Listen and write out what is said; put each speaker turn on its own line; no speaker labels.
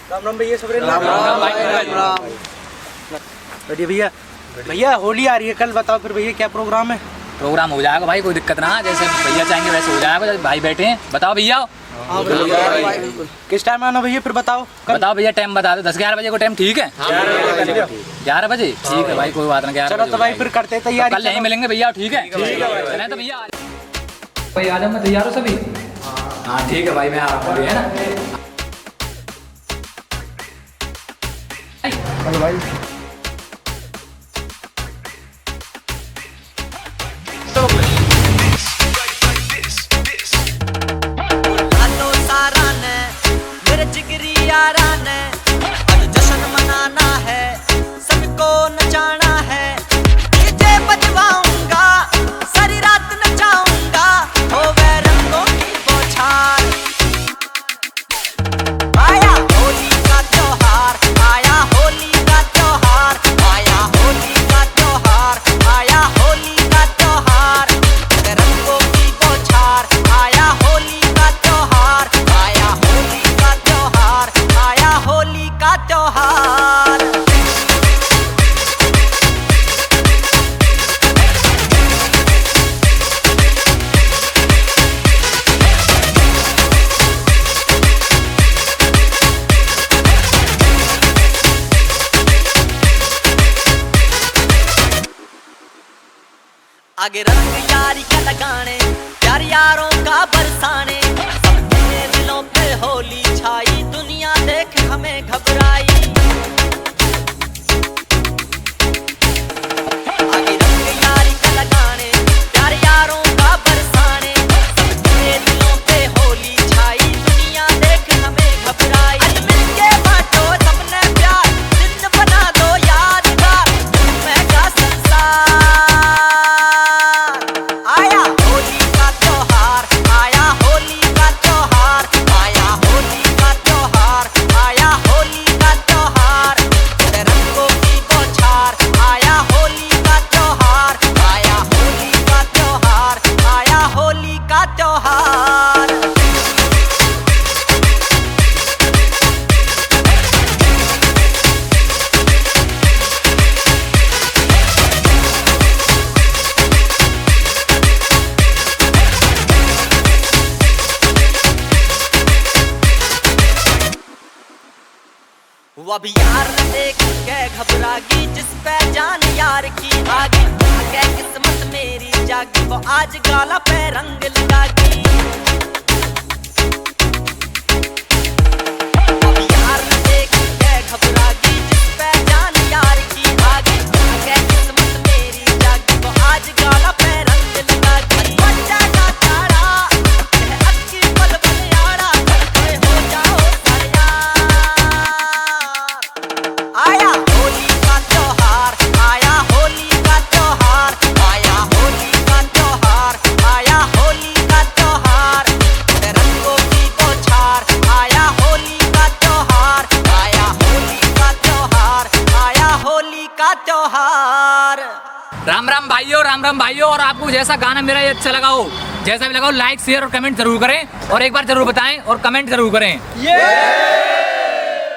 राम राम भैया सबरे।
राम राम।
बढ़िया भैया। भैया होली आ रही है कल, बताओ फिर भैया क्या प्रोग्राम है?
प्रोग्राम हो जाएगा भाई, कोई दिक्कत ना, जैसे भैया चाहेंगे वैसे हो जाएगा। भाई बैठे हैं, बताओ भैया।
किस टाइम आना भैया फिर बताओ?
बताओ भैया, टाइम बता दो। 10-11 बजे को टाइम ठीक है? 11 बजे ठीक है भाई, कोई बात नहीं।
चलो तो भाई फिर करते हैं तैयारी।
कल यहीं मिलेंगे भैया, ठीक है? चलें तो भैया भाई, आ जाओ, मैं तैयार हूँ सभी। हाँ ठीक है भाई, मैं आ रहा हूँ, है ना?
चलो भाई।
मेरे जिगरी यारा ने आज जश्न मनाना है, सबको नचाना है। डीजे बजवाऊंगा, सारी रात नचाऊंगा, होवे रंगों की बौछार। आया होली का त्योहार, आया होली का त्योहार, आया होली का त्योहार, आया होली का त्योहार। रंगों की बौछार, आया होली का त्योहार, आया होली का त्योहार, आया होली का त्योहार। आगे रंग यारी का लगाने, प्यार यारों का बरसाने, सबके दिलों पे होली छाई, दुनिया देख हमें घबराई। आगे रंग यारी का लगाने, प्यार यारों का बरसाने, सबके दिलों पे होली छाई, दुनिया देख हमें घबराई। आज मिलके बांटो सबने प्यार, दिन बना दो यादगार, महंगा संसार। आया होली का त्योहार, आया होली का त्योहार, आया होली का त्योहार, आया होली का त्योहार। रंगों की बौछार, आया होली का त्योहार, आया होली का त्योहार, आया होली का त्योहार। वो अब यार न देख के घबरागी, जिस पे जान यार की आगी, आगे किस्मत मेरी जागी, वो आज गाला पे रंग लगागी। अब यार न देख के घबरागी, जिस पे जान यार की आगी, आगे किस्मत मेरी जागी, वो आज गाला पे रंग लगागी। बच्चा का तारा अक्की पल पल यारा, खड़े हो जाओ सरयार। आया होली का त्योहार, आया होली का त्योहार, आया होली का त्योहार, आया होली का त्योहार। रंगों की बौछार, आया होली का त्योहार, आया होली का त्योहार, आया होली का त्योहार।
राम राम भाइयों, और आपको जैसा गाना मेरा ये अच्छा लगा हो, जैसा भी लगा हो, लाइक शेयर और कमेंट जरूर करें, और एक बार जरूर बताएं और कमेंट जरूर करें।